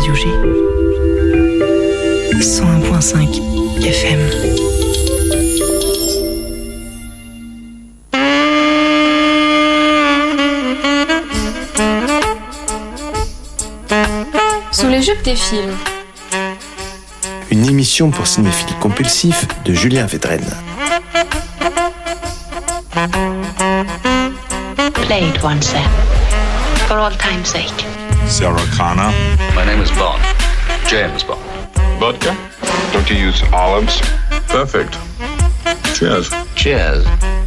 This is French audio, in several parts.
Radio G. 101.5 FM. Sous les jupes des films. Une émission pour cinéphiles compulsifs de Julien Védrenne. Play it once, sir. For all time's sake. Sarah Connor. My name is Bond. James Bond. Vodka? Don't you use olives? Perfect. Cheers. Cheers.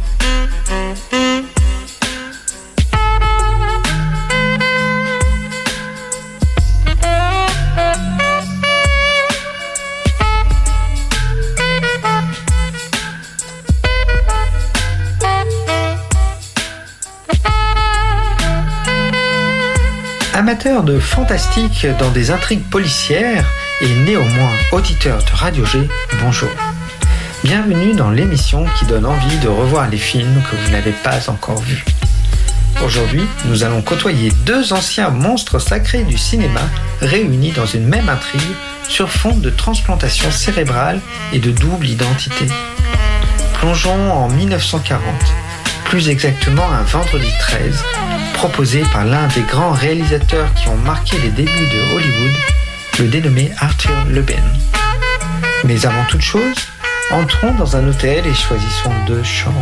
Amateur de fantastique dans des intrigues policières et néanmoins auditeur de Radio G, bonjour. Bienvenue dans l'émission qui donne envie de revoir les films que vous n'avez pas encore vus. Aujourd'hui, nous allons côtoyer deux anciens monstres sacrés du cinéma réunis dans une même intrigue sur fond de transplantation cérébrale et de double identité. Plongeons en 1940, plus exactement un vendredi 13, proposé par l'un des grands réalisateurs qui ont marqué les débuts de Hollywood, le dénommé Arthur Lubin. Mais avant toute chose, entrons dans un hôtel et choisissons 2 chambres.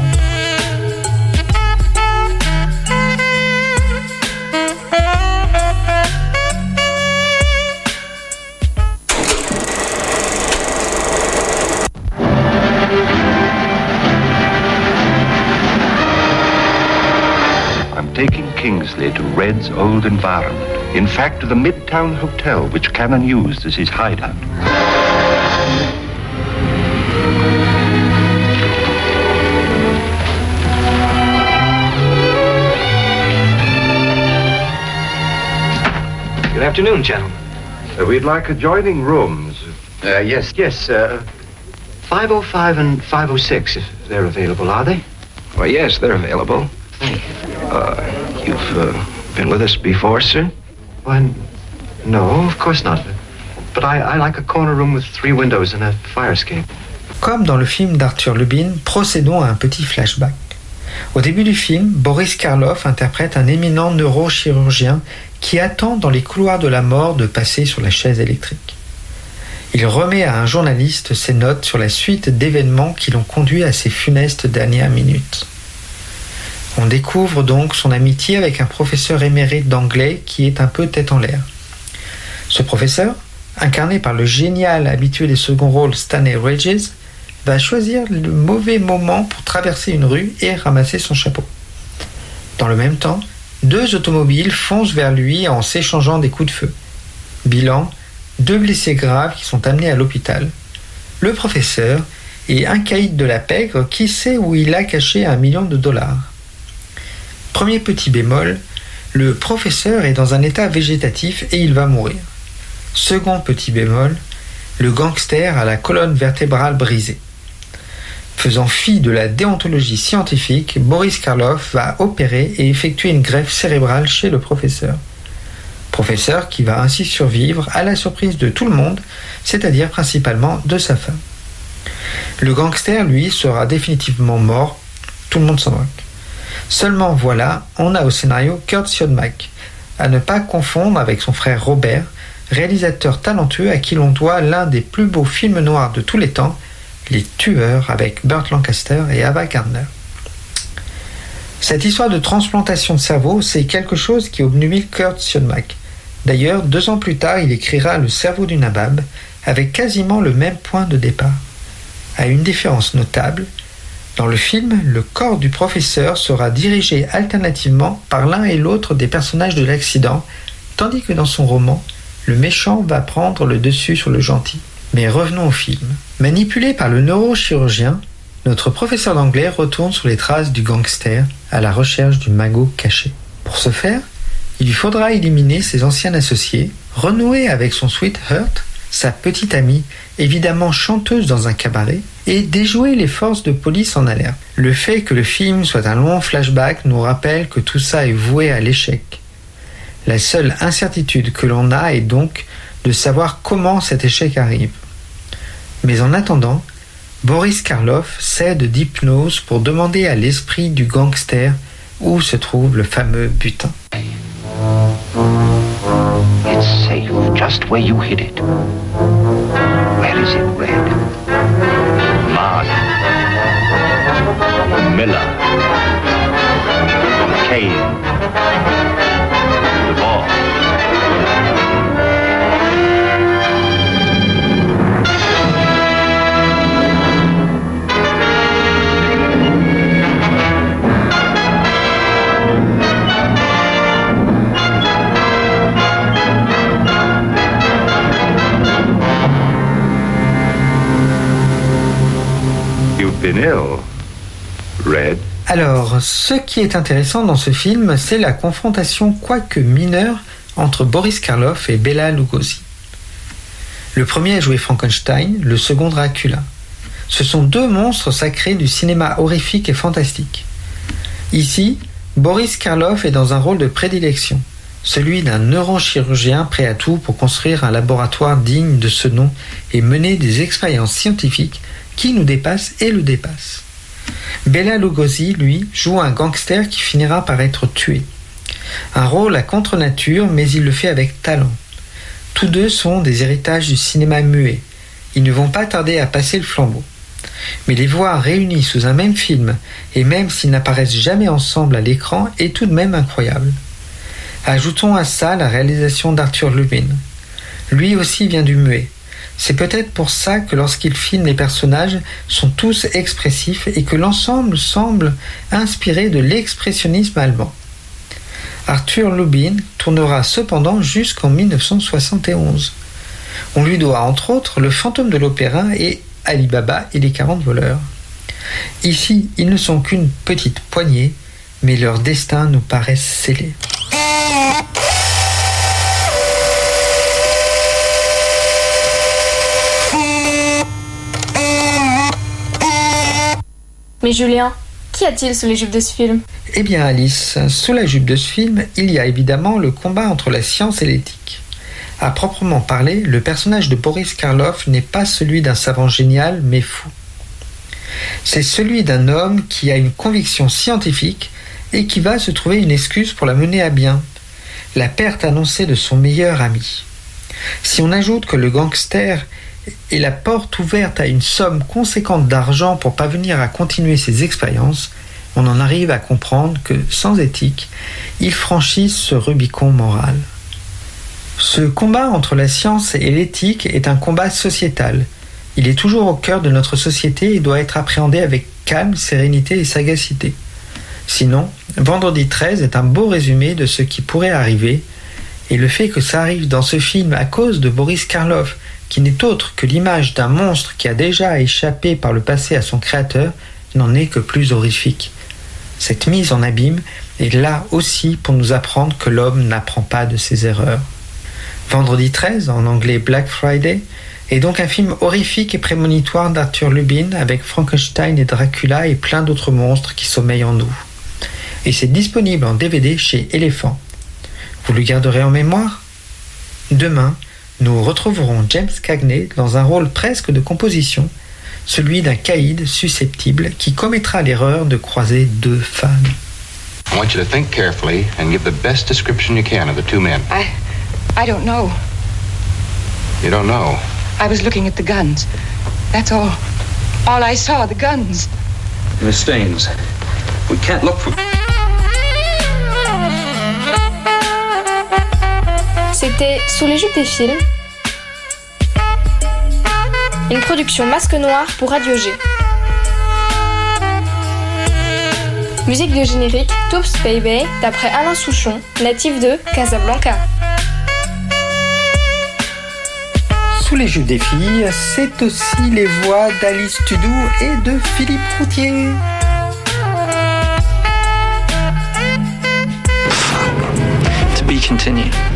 Taking Kingsley to Red's old environment. In fact, to the Midtown Hotel, which Cannon used as his hideout. Good afternoon, gentlemen. We'd like adjoining rooms. Yes, 505 and 506, if they're available, are they? Well, yes, they're available. Thank you. You've been with us before, sir? Why, no, of course not. But I like a corner room with 3 windows and a fire escape. Comme dans le film d'Arthur Lubin, procédons à un petit flashback. Au début du film, Boris Karloff interprète un éminent neurochirurgien qui attend dans les couloirs de la mort de passer sur la chaise électrique. Il remet à un journaliste ses notes sur la suite d'événements qui l'ont conduit à ces funestes dernières minutes. On découvre donc son amitié avec un professeur émérite d'anglais qui est un peu tête en l'air. Ce professeur, incarné par le génial habitué des seconds rôles Stanley Regis, va choisir le mauvais moment pour traverser une rue et ramasser son chapeau. Dans le même temps, 2 automobiles foncent vers lui en s'échangeant des coups de feu. Bilan, 2 blessés graves qui sont amenés à l'hôpital. Le professeur et un caïd de la pègre qui sait où il a caché $1 million. Premier petit bémol, le professeur est dans un état végétatif et il va mourir. Second petit bémol, le gangster a la colonne vertébrale brisée. Faisant fi de la déontologie scientifique, Boris Karloff va opérer et effectuer une greffe cérébrale chez le professeur. Professeur qui va ainsi survivre à la surprise de tout le monde, c'est-à-dire principalement de sa femme. Le gangster, lui, sera définitivement mort, tout le monde s'en moque. Seulement voilà, on a au scénario Kurt Siodmak, à ne pas confondre avec son frère Robert, réalisateur talentueux à qui l'on doit l'un des plus beaux films noirs de tous les temps, Les Tueurs avec Burt Lancaster et Ava Gardner. Cette histoire de transplantation de cerveau, c'est quelque chose qui obnubile Kurt Siodmak. D'ailleurs, 2 ans plus tard, il écrira Le cerveau du nabab, avec quasiment le même point de départ. À une différence notable, dans le film, le corps du professeur sera dirigé alternativement par l'un et l'autre des personnages de l'accident, tandis que dans son roman, le méchant va prendre le dessus sur le gentil. Mais revenons au film. Manipulé par le neurochirurgien, notre professeur d'anglais retourne sur les traces du gangster à la recherche du magot caché. Pour ce faire, il lui faudra éliminer ses anciens associés, renouer avec son sweetheart, sa petite amie, évidemment chanteuse dans un cabaret, et déjouer les forces de police en alerte. Le fait que le film soit un long flashback nous rappelle que tout ça est voué à l'échec. La seule incertitude que l'on a est donc de savoir comment cet échec arrive. Mais en attendant, Boris Karloff s'aide d'hypnose pour demander à l'esprit du gangster où se trouve le fameux butin. It's safe, just where you hid it. Where is it, Red? Mark. Miller. Kane. The ball. You've been ill, Red. Alors, ce qui est intéressant dans ce film, c'est la confrontation, quoique mineure, entre Boris Karloff et Bela Lugosi. Le premier a joué Frankenstein, le second Dracula. Ce sont deux monstres sacrés du cinéma horrifique et fantastique. Ici, Boris Karloff est dans un rôle de prédilection, celui d'un neurochirurgien prêt à tout pour construire un laboratoire digne de ce nom et mener des expériences scientifiques qui nous dépassent et le dépassent. Bela Lugosi, lui, joue un gangster qui finira par être tué. Un rôle à contre-nature, mais il le fait avec talent. Tous deux sont des héritages du cinéma muet. Ils ne vont pas tarder à passer le flambeau. Mais les voir réunis sous un même film, et même s'ils n'apparaissent jamais ensemble à l'écran, est tout de même incroyable. Ajoutons à ça la réalisation d'Arthur Lubin. Lui aussi vient du muet. C'est peut-être pour ça que lorsqu'il filme, les personnages sont tous expressifs et que l'ensemble semble inspiré de l'expressionnisme allemand. Arthur Lubin tournera cependant jusqu'en 1971. On lui doit entre autres Le Fantôme de l'Opéra et Ali Baba et les 40 voleurs. Ici, ils ne sont qu'une petite poignée, mais leur destin nous paraît scellé. Mais Julien, qu'y a-t-il sous les jupes de ce film ? Eh bien Alice, sous la jupe de ce film, il y a évidemment le combat entre la science et l'éthique. À proprement parler, le personnage de Boris Karloff n'est pas celui d'un savant génial, mais fou. C'est celui d'un homme qui a une conviction scientifique et qui va se trouver une excuse pour la mener à bien, la perte annoncée de son meilleur ami. Si on ajoute que le gangster est la porte ouverte à une somme conséquente d'argent pour parvenir à continuer ses expériences, on en arrive à comprendre que, sans éthique, il franchit ce Rubicon moral. Ce combat entre la science et l'éthique est un combat sociétal. Il est toujours au cœur de notre société et doit être appréhendé avec calme, sérénité et sagacité. Sinon, Vendredi 13 est un beau résumé de ce qui pourrait arriver, et le fait que ça arrive dans ce film à cause de Boris Karloff, qui n'est autre que l'image d'un monstre qui a déjà échappé par le passé à son créateur, n'en est que plus horrifique. Cette mise en abîme est là aussi pour nous apprendre que l'homme n'apprend pas de ses erreurs. Vendredi 13, en anglais Black Friday, est donc un film horrifique et prémonitoire d'Arthur Lubin avec Frankenstein et Dracula et plein d'autres monstres qui sommeillent en nous. Et c'est disponible en DVD chez Elephant. Vous le garderez en mémoire ? Demain, nous retrouverons James Cagney dans un rôle presque de composition, celui d'un caïd susceptible qui commettra l'erreur de croiser deux femmes. I want you to think carefully and give the best description you can of the two men. I don't know. You don't know? I was looking at the guns. That's all. All I saw, the guns. Miss Staines, we can't look for... C'était Sous les jupes des films, une production Masque Noir pour Radio G. Musique de générique Toops Baby d'après Alain Souchon, natif de Casablanca. Sous les jupes des filles, c'est aussi les voix d'Alice Tudou et de Philippe Routier. To be continued.